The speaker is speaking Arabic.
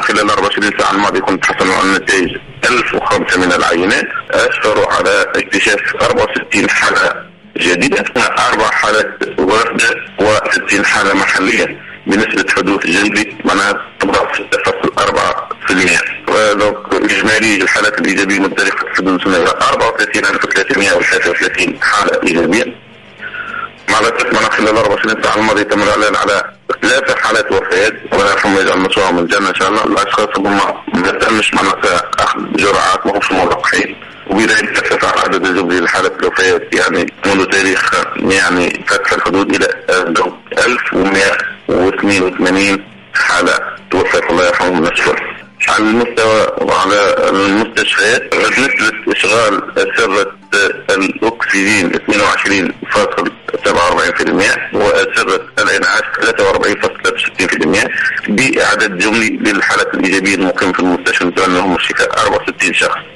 خلال 24 ساعة الماضية كنت حصلوا على نتائج 1005 من العينات، أسفروا على اكتشاف 64 حالة جديدة، 4 حالات وافدة و60 حالة محلية بنسبة حدوث جلدي معناها تضاعف 6.4%. إجمالي الحالات الإيجابية متدرجة في حدود 34333 حالة إيجابية. مع ذلك خلال 24 ساعة الماضية تم الإعلان على 3 حالات وفاة، ولا يرحم يجعل مسواه من الجنة إن شاء الله. الأشخاص هم ما تمش معناتها أخذ جرعات ما همش موقعين، وبذلك ارتفع عدد الجملي لحالات الوفاة يعني منذ تاريخ يعني فتح الحدود إلى 1182 حالة توفت الله يرحمهم نشفر. على المستوى وعلى المستشفيات نسبة إشغال أسرة الأكسجين 22.47% وأسرة الإنعاش 43.63%، بإعداد جملي للحالات الإيجابية المقيمة في المستشفى نتمنى لهم الشفاء 64 شخص.